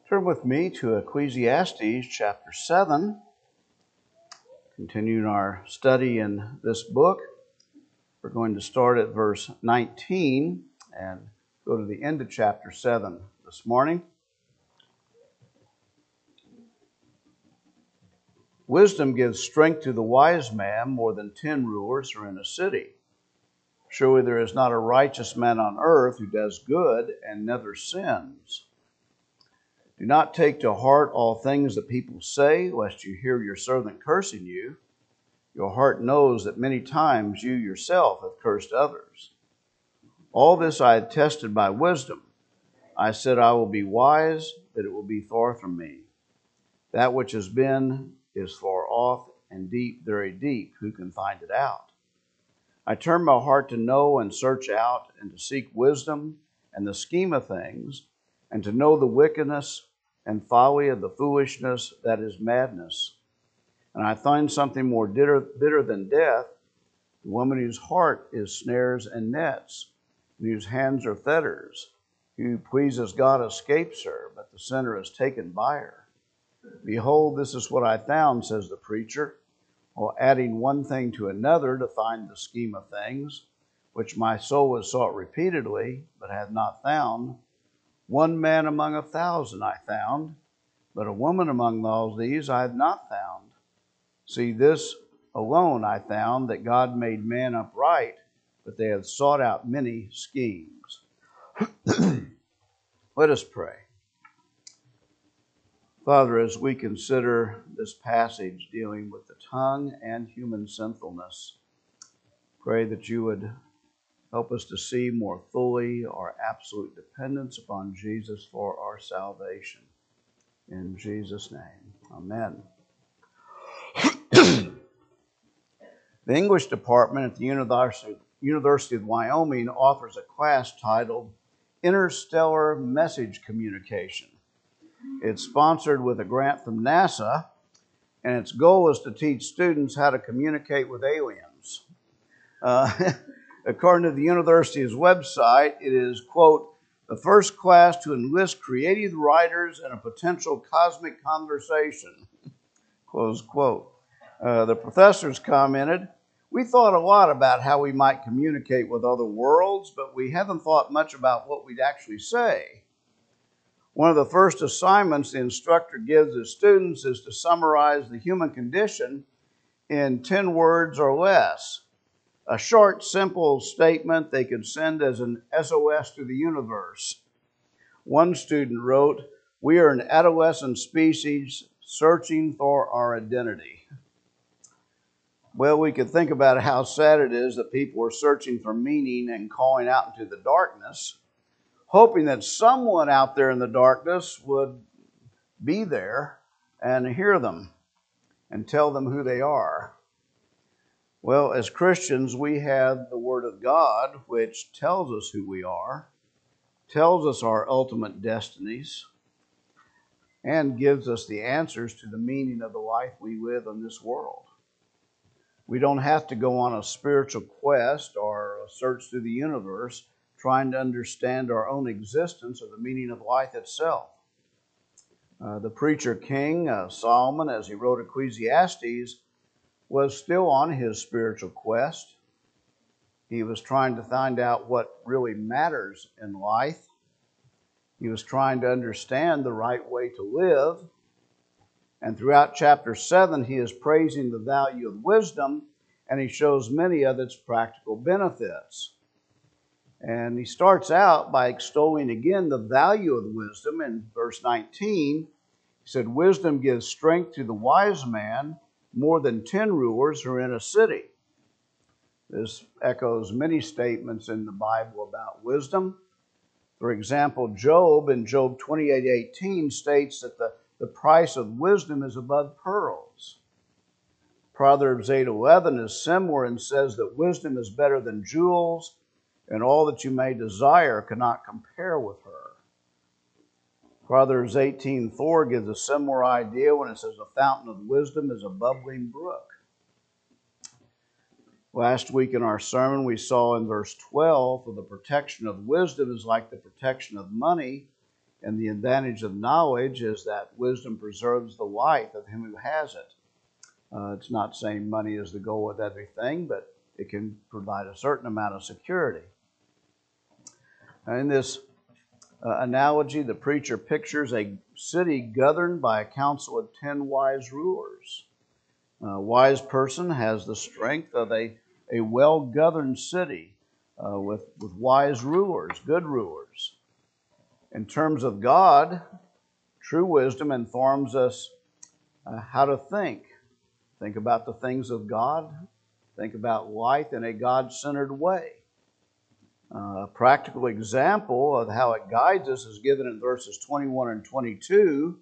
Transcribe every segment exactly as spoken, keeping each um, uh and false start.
Turn with me to Ecclesiastes chapter seven. Continuing our study in this book, we're going to start at verse nineteen and go to the end of chapter seven this morning. Wisdom gives strength to the wise man more than ten rulers are in a city. Surely there is not a righteous man on earth who does good and never sins. Do not take to heart all things that people say, lest you hear your servant cursing you. Your heart knows that many times you yourself have cursed others. All this I had tested by wisdom. I said, I will be wise, but it will be far from me. That which has been is far off, and deep, very deep. Who can find it out? I turned my heart to know and search out, and to seek wisdom and the scheme of things, and to know the wickedness and folly of the foolishness that is madness. And I find something more bitter, bitter than death, the woman whose heart is snares and nets, and whose hands are fetters. Who pleases God escapes her, but the sinner is taken by her. Behold, this is what I found, says the preacher, while adding one thing to another to find the scheme of things, which my soul has sought repeatedly, but had not found. One man among a thousand I found, but a woman among all these I have not found. See, this alone I found, that God made man upright, but they have sought out many schemes. Let us pray. Father, as we consider this passage dealing with the tongue and human sinfulness, pray that you would help us to see more fully our absolute dependence upon Jesus for our salvation. In Jesus' name, amen. The English department at the University, University of Wyoming offers a class titled Interstellar Message Communication. It's sponsored with a grant from NASA, and its goal is to teach students how to communicate with aliens. Uh, according to the university's website, it is, quote, the first class to enlist creative writers in a potential cosmic conversation, close quote. Uh, the professors commented, we thought a lot about how we might communicate with other worlds, but we haven't thought much about what we'd actually say. One of the first assignments the instructor gives his students is to summarize the human condition in ten words or less. A short, simple statement they could send as an S O S to the universe. One student wrote, we are an adolescent species searching for our identity. Well, we could think about how sad it is that people are searching for meaning and calling out into the darkness, hoping that someone out there in the darkness would be there and hear them and tell them who they are. Well, as Christians, we have the Word of God, which tells us who we are, tells us our ultimate destinies, and gives us the answers to the meaning of the life we live in this world. We don't have to go on a spiritual quest or a search through the universe trying to understand our own existence or the meaning of life itself. Uh, the preacher king, uh, Solomon, as he wrote Ecclesiastes, was still on his spiritual quest. He was trying to find out what really matters in life. He was trying to understand the right way to live. And throughout chapter seven, he is praising the value of wisdom, and he shows many of its practical benefits. And he starts out by extolling again the value of wisdom. In verse nineteen, he said, wisdom gives strength to the wise man more than ten rulers who are in a city. This echoes many statements in the Bible about wisdom. For example, Job in Job twenty-eight eighteen states that the, the price of wisdom is above pearls. Proverbs eight eleven is similar and says that wisdom is better than jewels, and all that you may desire cannot compare with her. Proverbs eighteen four gives a similar idea when it says the fountain of wisdom is a bubbling brook. Last week in our sermon, we saw in verse twelve, for the protection of wisdom is like the protection of money. And the advantage of knowledge is that wisdom preserves the life of him who has it. Uh, it's not saying money is the goal of everything, but it can provide a certain amount of security. In this uh, analogy, the preacher pictures a city governed by a council of ten wise rulers. A wise person has the strength of a, a well-governed city uh, with, with wise rulers, good rulers. In terms of God, true wisdom informs us uh, how to think. Think about the things of God. Think about life in a God-centered way. Uh, a practical example of how it guides us is given in verses twenty-one and twenty-two.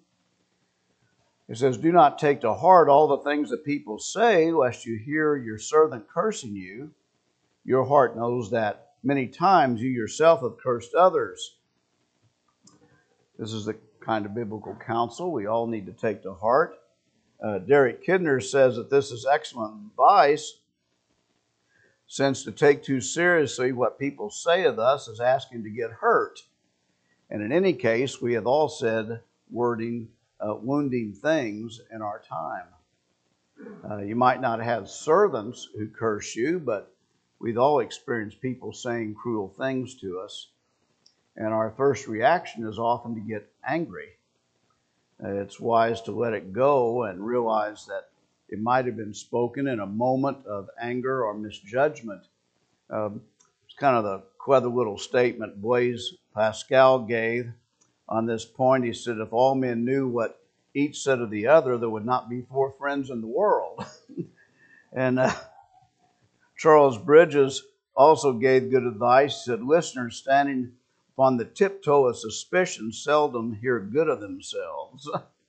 It says, "Do not take to heart all the things that people say, lest you hear your servant cursing you. Your heart knows that many times you yourself have cursed others." This is the kind of biblical counsel we all need to take to heart. Uh, Derek Kidner says that this is excellent advice, since to take too seriously what people say of us is asking to get hurt. And in any case, we have all said wording, uh, wounding things in our time. Uh, you might not have servants who curse you, but we've all experienced people saying cruel things to us. And our first reaction is often to get angry. Uh, it's wise to let it go and realize that it might have been spoken in a moment of anger or misjudgment. Um, it's kind of the clever little statement Blaise Pascal gave on this point. He said, "If all men knew what each said of the other, there would not be four friends in the world." and uh, Charles Bridges also gave good advice. He said, "Listeners standing upon the tiptoe of suspicion seldom hear good of themselves."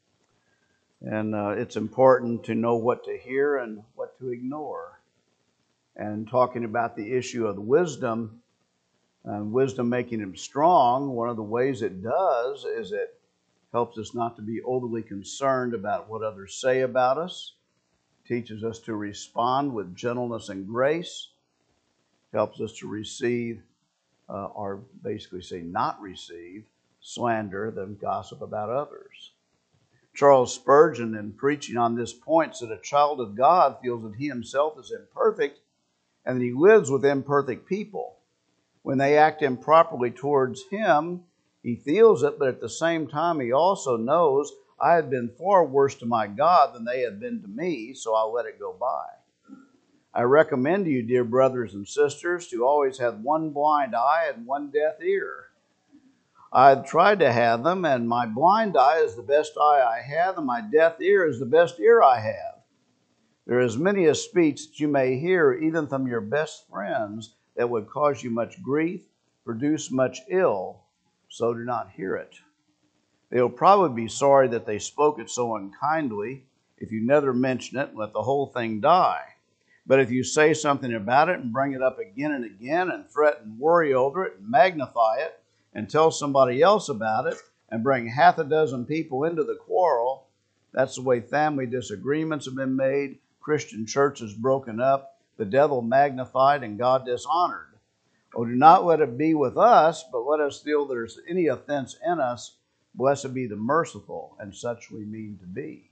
And uh, it's important to know what to hear and what to ignore. And talking about the issue of wisdom, and wisdom making him strong, one of the ways it does is it helps us not to be overly concerned about what others say about us, teaches us to respond with gentleness and grace, helps us to receive, uh, or basically say not receive, slander, than gossip about others. Charles Spurgeon, in preaching on this point, said a child of God feels that he himself is imperfect and that he lives with imperfect people. When they act improperly towards him, he feels it, but at the same time he also knows, I had been far worse to my God than they had been to me, so I'll let it go by. I recommend to you, dear brothers and sisters, to always have one blind eye and one deaf ear. I've tried to have them, and my blind eye is the best eye I have, and my deaf ear is the best ear I have. There is many a speech that you may hear, even from your best friends, that would cause you much grief, produce much ill, so do not hear it. They will probably be sorry that they spoke it so unkindly, if you never mention it and let the whole thing die. But if you say something about it and bring it up again and again and threaten and worry over it and magnify it, and tell somebody else about it, and bring half a dozen people into the quarrel, that's the way family disagreements have been made, Christian churches broken up, the devil magnified, and God dishonored. Oh, do not let it be with us, but let us feel there's any offense in us. Blessed be the merciful, and such we mean to be.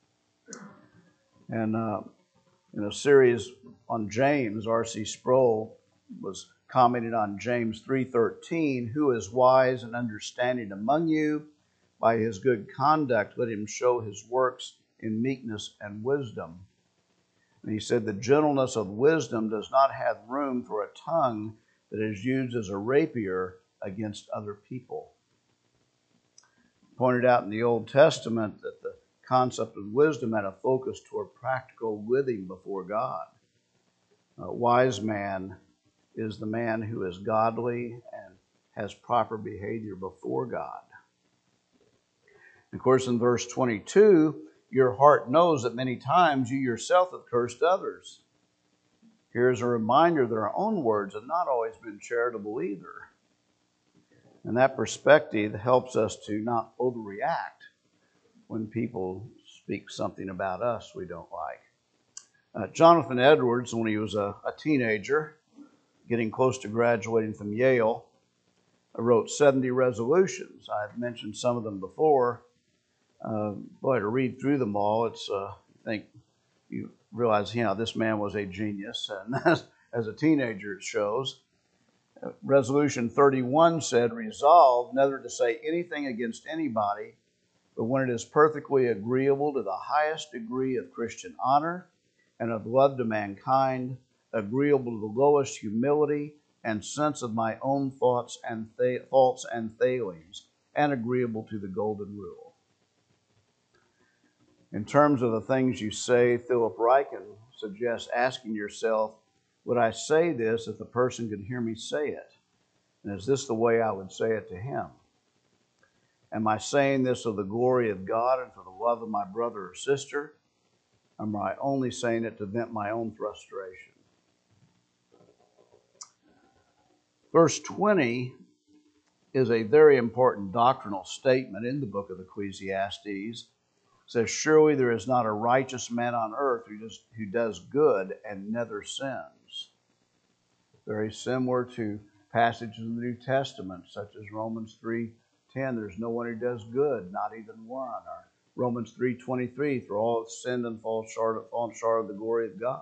And uh, in a series on James, R C Sproul was commented on James three thirteen, who is wise and understanding among you? By his good conduct, let him show his works in meekness and wisdom. And he said, the gentleness of wisdom does not have room for a tongue that is used as a rapier against other people. Pointed out in the Old Testament that the concept of wisdom had a focus toward practical living before God. A wise man is the man who is godly and has proper behavior before God. Of course, in verse twenty-two, your heart knows that many times you yourself have cursed others. Here's a reminder that our own words have not always been charitable either. And that perspective helps us to not overreact when people speak something about us we don't like. Uh, Jonathan Edwards, when he was a, a teenager, getting close to graduating from Yale, I wrote seventy resolutions. I've mentioned some of them before. Uh, boy, to read through them all, it's, uh, I think you realize, you know, this man was a genius, and as, as a teenager it shows. Uh, Resolution thirty-one said, resolve never to say anything against anybody, but when it is perfectly agreeable to the highest degree of Christian honor and of love to mankind, agreeable to the lowest humility and sense of my own thoughts and th- faults and failings, and agreeable to the golden rule. In terms of the things you say, Philip Ryken suggests asking yourself, would I say this if the person could hear me say it? And is this the way I would say it to him? Am I saying this of the glory of God and for the love of my brother or sister? Or am I only saying it to vent my own frustration? Verse twenty is a very important doctrinal statement in the book of Ecclesiastes. It says, surely there is not a righteous man on earth who does, who does good and never sins. Very similar to passages in the New Testament, such as Romans three ten, there's no one who does good, not even one. Or Romans three twenty-three, for all have sinned and fall short, fall short of the glory of God.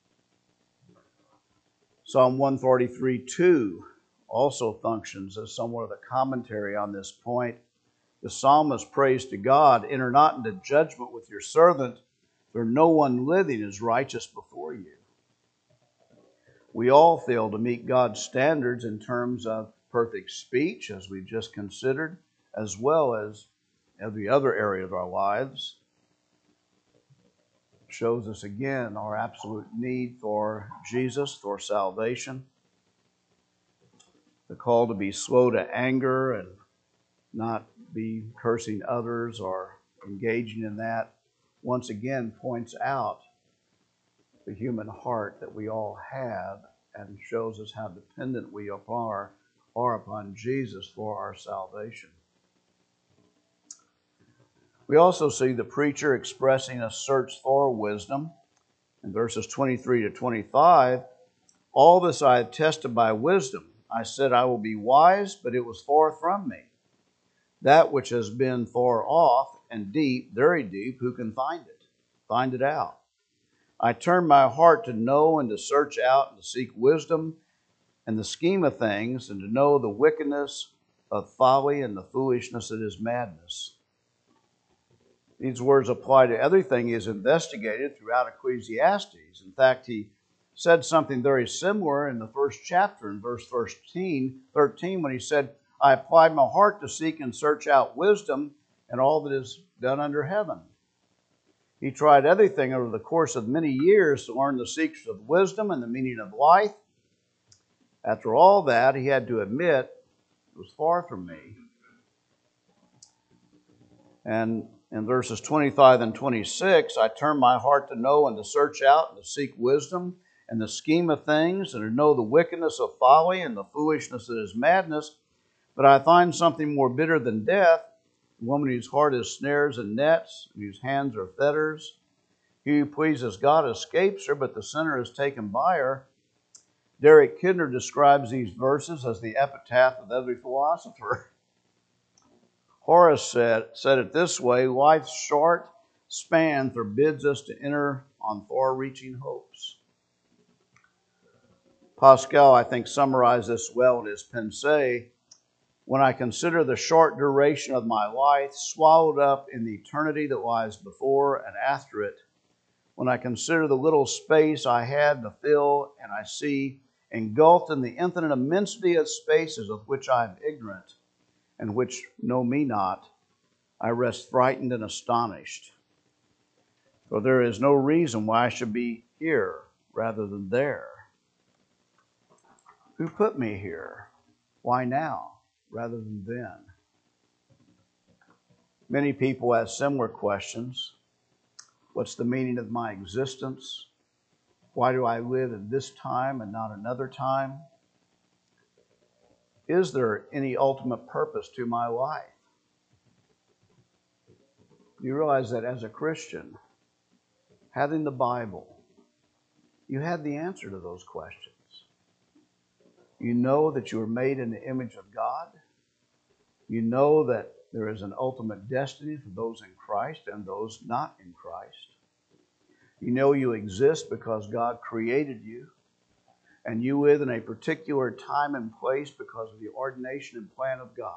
Psalm one forty-three two also functions as somewhat of a commentary on this point. The psalmist prays to God, enter not into judgment with your servant, for no one living is righteous before you. We all fail to meet God's standards in terms of perfect speech, as we've just considered, as well as every other area of our lives. It shows us again our absolute need for Jesus, for salvation. The call to be slow to anger and not be cursing others or engaging in that, once again points out the human heart that we all have and shows us how dependent we are, are upon Jesus for our salvation. We also see the preacher expressing a search for wisdom. In verses twenty-three to twenty-five, all this I have tested by wisdom. I said I will be wise, but it was far from me. That which has been far off and deep, very deep, who can find it? Find it out. I turned my heart to know and to search out and to seek wisdom and the scheme of things and to know the wickedness of folly and the foolishness that is madness. These words apply to everything he has investigated throughout Ecclesiastes. In fact, he said something very similar in the first chapter, in verse thirteen, when he said, I applied my heart to seek and search out wisdom and all that is done under heaven. He tried everything over the course of many years to learn the secrets of wisdom and the meaning of life. After all that, he had to admit, it was far from me. And in verses twenty-five and twenty-six, I turned my heart to know and to search out and to seek wisdom and the scheme of things and to know the wickedness of folly and the foolishness that is madness. But I find something more bitter than death, a woman whose heart is snares and nets, and whose hands are fetters. He who pleases God escapes her, but the sinner is taken by her. Derek Kidner describes these verses as the epitaph of every philosopher. Horace said, said it this way, life's short span forbids us to enter on far-reaching hopes. Pascal, I think, summarized this well in his Pensée. When I consider the short duration of my life swallowed up in the eternity that lies before and after it, when I consider the little space I had to fill and I see engulfed in the infinite immensity of spaces of which I am ignorant and which know me not, I rest frightened and astonished. For there is no reason why I should be here rather than there. Who put me here? Why now rather than then? Many people ask similar questions. What's the meaning of my existence? Why do I live at this time and not another time? Is there any ultimate purpose to my life? You realize that as a Christian, having the Bible, you have the answer to those questions. You know that you are made in the image of God. You know that there is an ultimate destiny for those in Christ and those not in Christ. You know you exist because God created you, and you live in a particular time and place because of the ordination and plan of God.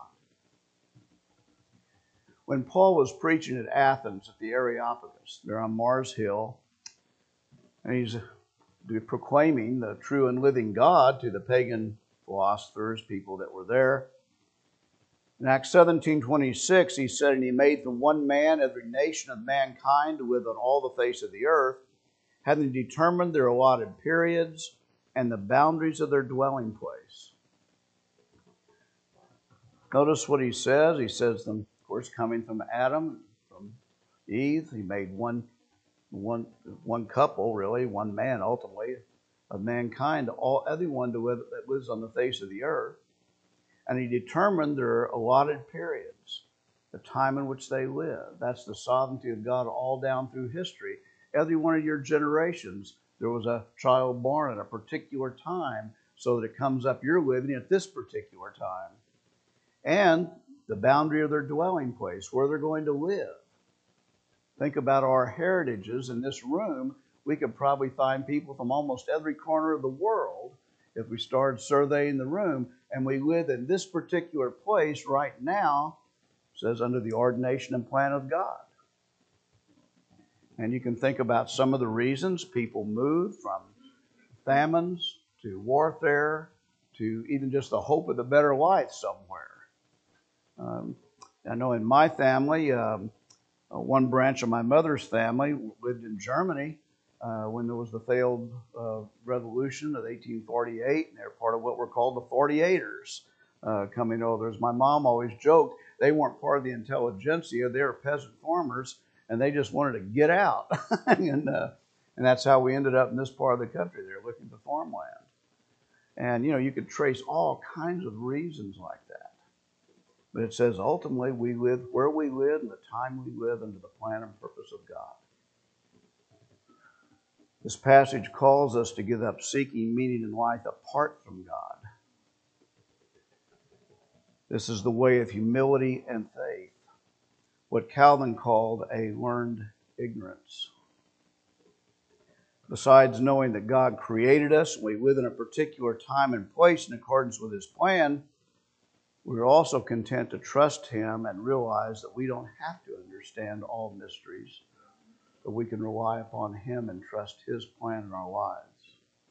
When Paul was preaching at Athens at the Areopagus, there on Mars Hill, and he's proclaiming the true and living God to the pagan philosophers, people that were there. In Acts seventeen twenty-six, he said, "And he made from one man every nation of mankind to live on all the face of the earth, having determined their allotted periods and the boundaries of their dwelling place." Notice what he says. He says, them, of course, coming from Adam, from Eve, he made one, one, one couple, really, one man ultimately, of mankind, all everyone to live, that lives on the face of the earth. And he determined their allotted periods, the time in which they live. That's the sovereignty of God all down through history. Every one of your generations, there was a child born at a particular time so that it comes up, you're living at this particular time. And the boundary of their dwelling place, where they're going to live. Think about our heritages in this room. We could probably find people from almost every corner of the world if we started surveying the room, and we live in this particular place right now, says under the ordination and plan of God. And you can think about some of the reasons people move, from famines to warfare to even just the hope of a better life somewhere. Um, I know in my family, um, uh, one branch of my mother's family lived in Germany uh, when there was the failed uh, revolution of eighteen forty-eight, and they're part of what were called the forty-eighters uh, coming over. As my mom always joked, they weren't part of the intelligentsia, they were peasant farmers, and they just wanted to get out. and, uh, and that's how we ended up in this part of the country. They're looking for farmland. And, you know, you could trace all kinds of reasons like that. But it says ultimately we live where we live and the time we live under the plan and purpose of God. This passage calls us to give up seeking meaning in life apart from God. This is the way of humility and faith, what Calvin called a learned ignorance. Besides knowing that God created us and we live in a particular time and place in accordance with His plan, we're also content to trust Him and realize that we don't have to understand all mysteries, but we can rely upon Him and trust His plan in our lives.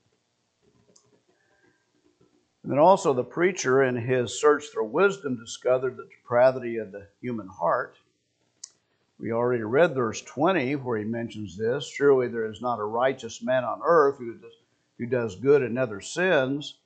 And then also the preacher, in his search for wisdom, discovered the depravity of the human heart. We already read verse twenty where he mentions this. Surely there is not a righteous man on earth who does, who does good and never sins.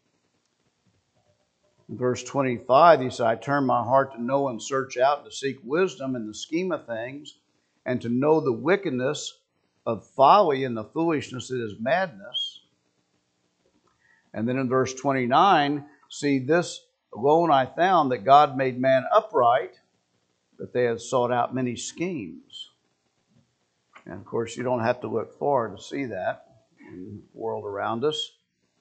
In verse twenty-five, he said, I turn my heart to know and search out and to seek wisdom in the scheme of things, and to know the wickedness of folly and the foolishness that is madness. And then in verse twenty-nine, see, this alone I found, that God made man upright, but they have sought out many schemes. And of course, you don't have to look far to see that in the world around us.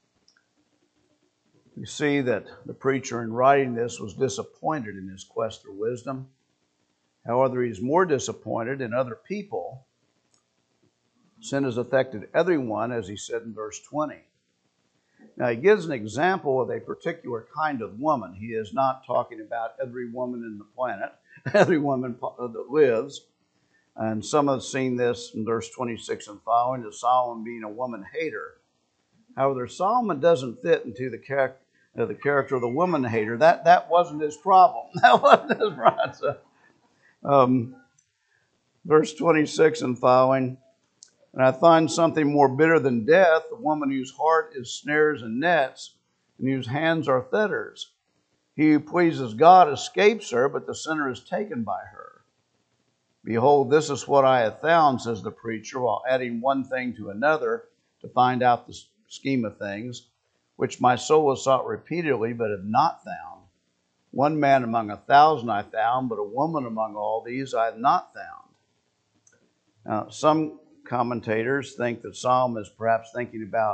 You see that the preacher, in writing this, was disappointed in his quest for wisdom. However, he's more disappointed in other people. Sin has affected everyone, as he said in verse twenty. Now, he gives an example of a particular kind of woman. He is not talking about every woman in the planet, every woman that lives. And some have seen this in verse twenty-six and following, as Solomon being a woman hater. However, Solomon doesn't fit into the character, uh, the character of the woman hater. That that wasn't his problem. That wasn't his problem. So, um, verse twenty-six and following. And I find something more bitter than death, a woman whose heart is snares and nets, and whose hands are fetters. He who pleases God escapes her, but the sinner is taken by her. Behold, this is what I have found, says the preacher, while adding one thing to another to find out the scheme of things, which my soul has sought repeatedly, but have not found. One man among a thousand I found, but a woman among all these I have not found. Now, some commentators think that Solomon is perhaps thinking about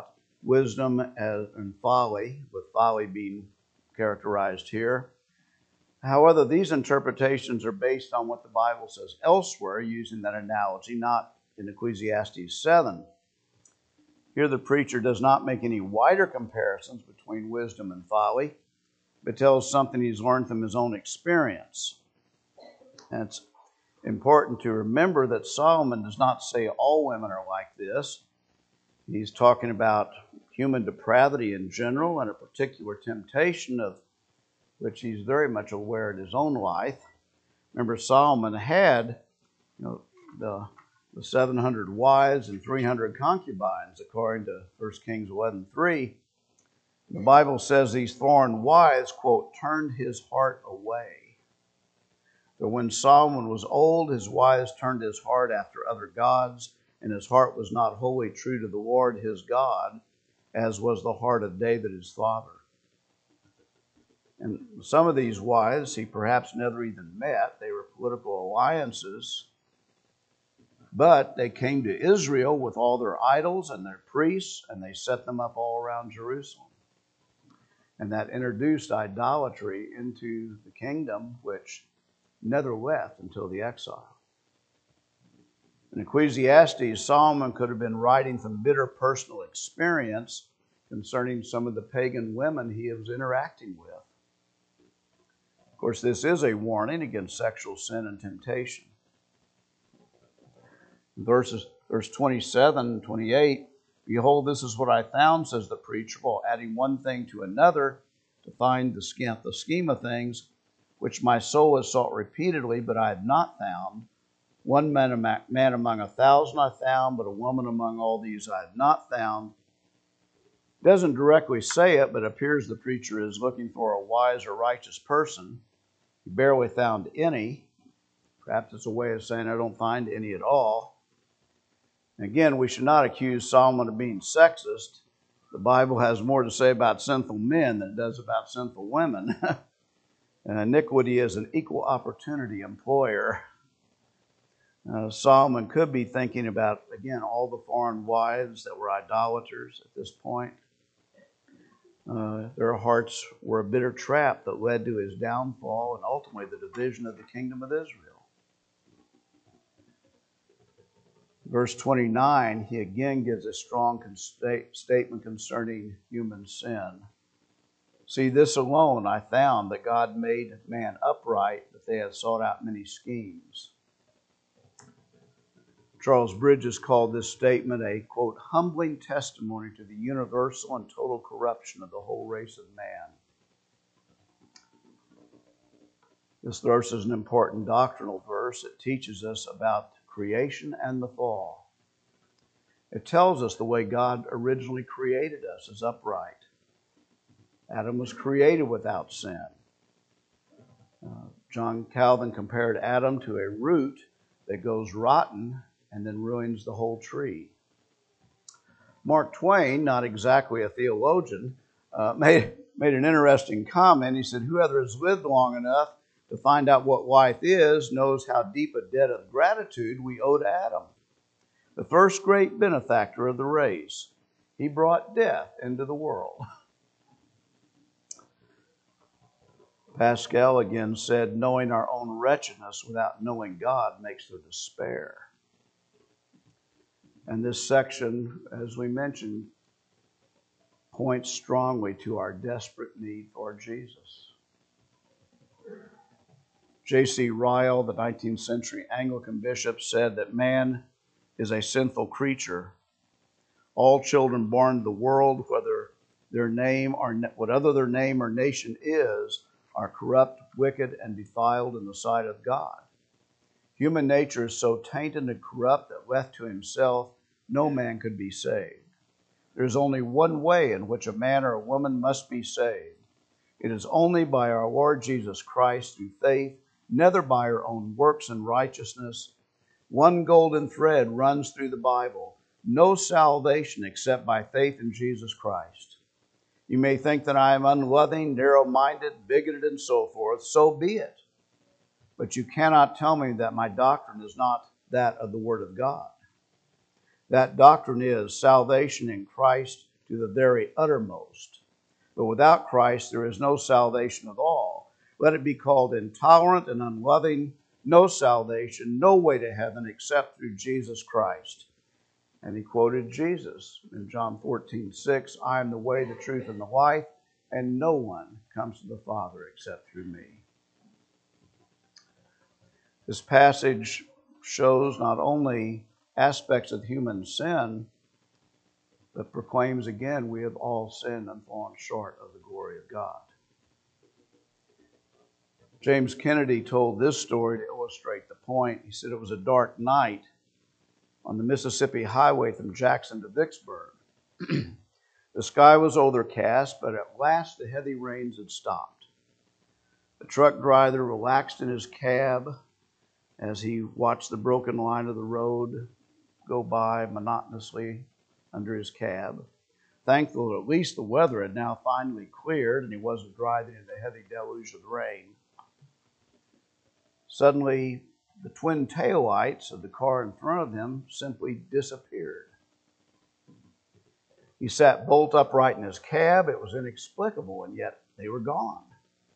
wisdom as, and folly, with folly being characterized here. However, these interpretations are based on what the Bible says elsewhere, using that analogy, not in Ecclesiastes seven. Here the preacher does not make any wider comparisons between wisdom and folly, but tells something he's learned from his own experience. And it's important to remember that Solomon does not say all women are like this. He's talking about human depravity in general and a particular temptation of which he's very much aware in his own life. Remember, Solomon had, you know, the, the seven hundred wives and three hundred concubines, according to First Kings eleven three. The Bible says these foreign wives, quote, turned his heart away. But when Solomon was old, his wives turned his heart after other gods, and his heart was not wholly true to the Lord his God, as was the heart of David his father. And some of these wives he perhaps never even met. They were political alliances. But they came to Israel with all their idols and their priests, and they set them up all around Jerusalem. And that introduced idolatry into the kingdom, which never left until the exile. In Ecclesiastes, Solomon could have been writing from bitter personal experience concerning some of the pagan women he was interacting with. Of course, this is a warning against sexual sin and temptation. Verses, verse twenty-seven and twenty-eight, behold, this is what I found, says the preacher, while adding one thing to another to find the scheme, the scheme of things, which my soul has sought repeatedly, but I have not found. One man, man among a thousand I found, but a woman among all these I have not found. It doesn't directly say it, but it appears the preacher is looking for a wise or righteous person. He barely found any. Perhaps it's a way of saying I don't find any at all. Again, we should not accuse Solomon of being sexist. The Bible has more to say about sinful men than it does about sinful women. And iniquity is an equal opportunity employer. Uh, Solomon could be thinking about, again, all the foreign wives that were idolaters at this point. Uh, their hearts were a bitter trap that led to his downfall and ultimately the division of the kingdom of Israel. Verse twenty-nine, he again gives a strong con- statement concerning human sin. See, this alone I found, that God made man upright, but they had sought out many schemes. Charles Bridges called this statement a, quote, humbling testimony to the universal and total corruption of the whole race of man. This verse is an important doctrinal verse. It teaches us about creation and the fall. It tells us the way God originally created us as upright. Adam was created without sin. Uh, John Calvin compared Adam to a root that goes rotten and then ruins the whole tree. Mark Twain, not exactly a theologian, uh, made, made an interesting comment. He said, whoever has lived long enough to find out what life is knows how deep a debt of gratitude we owe to Adam, the first great benefactor of the race. He brought death into the world. Pascal again said, knowing our own wretchedness without knowing God makes for despair. And this section, as we mentioned, points strongly to our desperate need for Jesus. J C Ryle, the nineteenth century Anglican bishop, said that man is a sinful creature. All children born to the world, whether their name or whatever their name or nation is, are corrupt, wicked, and defiled in the sight of God. Human nature is so tainted and corrupt that left to himself, no man could be saved. There is only one way in which a man or a woman must be saved. It is only by our Lord Jesus Christ through faith, neither by our own works and righteousness. One golden thread runs through the Bible. No salvation except by faith in Jesus Christ. You may think that I am unloving, narrow-minded, bigoted, and so forth. So be it. But you cannot tell me that my doctrine is not that of the Word of God. That doctrine is salvation in Christ to the very uttermost. But without Christ, there is no salvation at all. Let it be called intolerant and unloving, no salvation, no way to heaven except through Jesus Christ. And he quoted Jesus in John fourteen six, I am the way, the truth, and the life, and no one comes to the Father except through me. This passage shows not only aspects of human sin, but proclaims again, we have all sinned and fallen short of the glory of God. James Kennedy told this story to illustrate the point. He said it was a dark night on the Mississippi Highway from Jackson to Vicksburg. The sky was overcast, but at last the heavy rains had stopped. The truck driver relaxed in his cab as he watched the broken line of the road go by monotonously under his cab. Thankful that at least the weather had now finally cleared and he wasn't driving in the heavy deluge of rain. Suddenly, the twin taillights of the car in front of him simply disappeared. He sat bolt upright in his cab. It was inexplicable, and yet they were gone.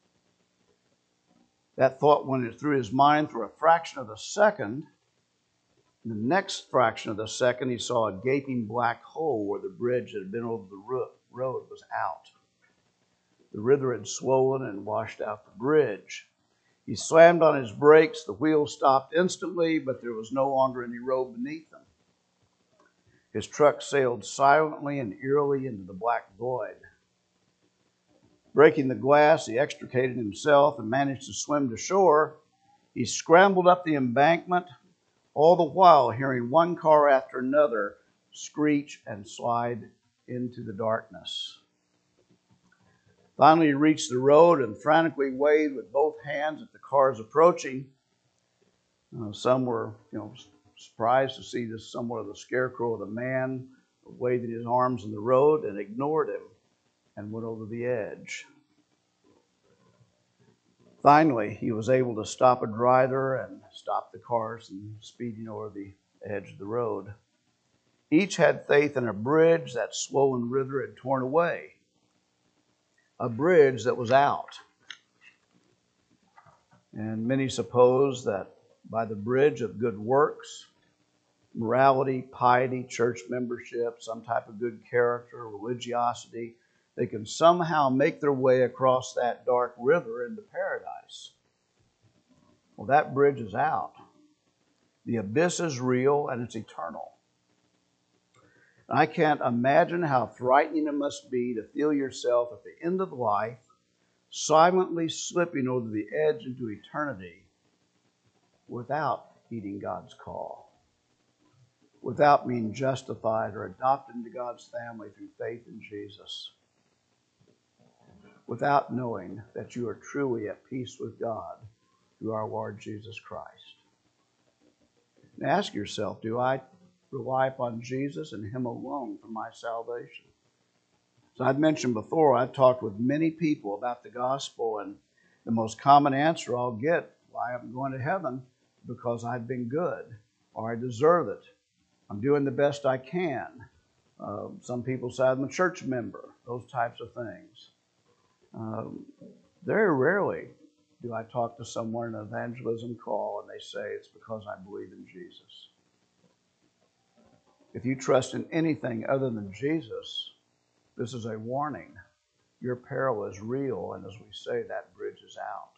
That thought went through his mind for a fraction of a second. In the next fraction of the second, he saw a gaping black hole where the bridge that had been over the road was out. The river had swollen and washed out the bridge. He slammed on his brakes. The wheels stopped instantly, but there was no longer any road beneath them. His truck sailed silently and eerily into the black void. Breaking the glass, he extricated himself and managed to swim to shore. He scrambled up the embankment, all the while hearing one car after another screech and slide into the darkness. Finally, he reached the road and frantically waved with both hands at the cars approaching. Uh, some were, you know, surprised to see this somewhat of the scarecrow of the man waving his arms in the road, and ignored him and went over the edge. Finally, he was able to stop a driver and stop the cars from speeding over the edge of the road. Each had faith in a bridge that swollen river had torn away. A bridge that was out. And many suppose that by the bridge of good works, morality, piety, church membership, some type of good character, religiosity, they can somehow make their way across that dark river into paradise. Well, that bridge is out. The abyss is real and it's eternal. I can't imagine how frightening it must be to feel yourself at the end of life, silently slipping over the edge into eternity without heeding God's call, without being justified or adopted into God's family through faith in Jesus, without knowing that you are truly at peace with God through our Lord Jesus Christ. And ask yourself, do I rely upon Jesus and Him alone for my salvation? So I've mentioned before, I've talked with many people about the gospel, and the most common answer I'll get, why I'm going to heaven, because I've been good, or I deserve it. I'm doing the best I can. Uh, some people say I'm a church member, those types of things. Um, very rarely do I talk to someone in an evangelism call and they say it's because I believe in Jesus. If you trust in anything other than Jesus, this is a warning. Your peril is real, and as we say, that bridge is out.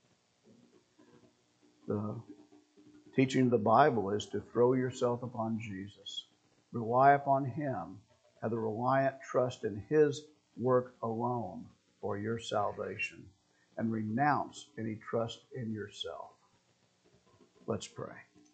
The teaching of the Bible is to throw yourself upon Jesus. Rely upon Him. Have the reliant trust in His work alone for your salvation. And renounce any trust in yourself. Let's pray.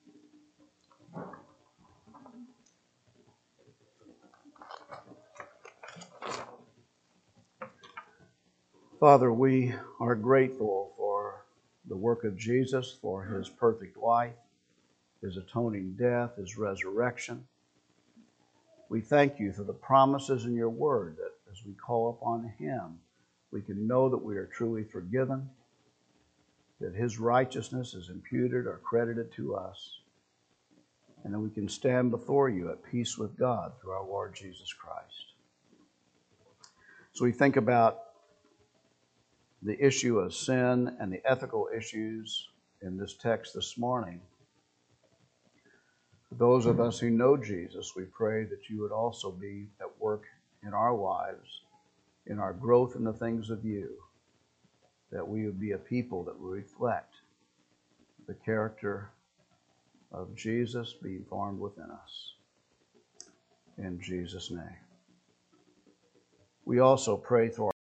Father, we are grateful for the work of Jesus, for His perfect life, His atoning death, His resurrection. We thank You for the promises in Your word that as we call upon Him, we can know that we are truly forgiven, that His righteousness is imputed or credited to us, and that we can stand before You at peace with God through our Lord Jesus Christ. So we think about the issue of sin and the ethical issues in this text this morning. For those of us who know Jesus, we pray that you would also be at work in our lives, in our growth in the things of you, that we would be a people that will reflect the character of Jesus being formed within us. In Jesus' name. We also pray for